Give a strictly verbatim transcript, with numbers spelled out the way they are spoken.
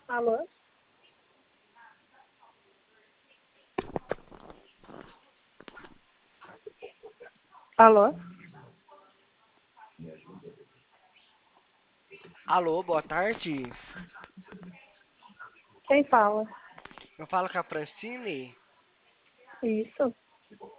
Alô? Alô? Alô, boa tarde. Quem fala? Eu falo com a Francine. Isso.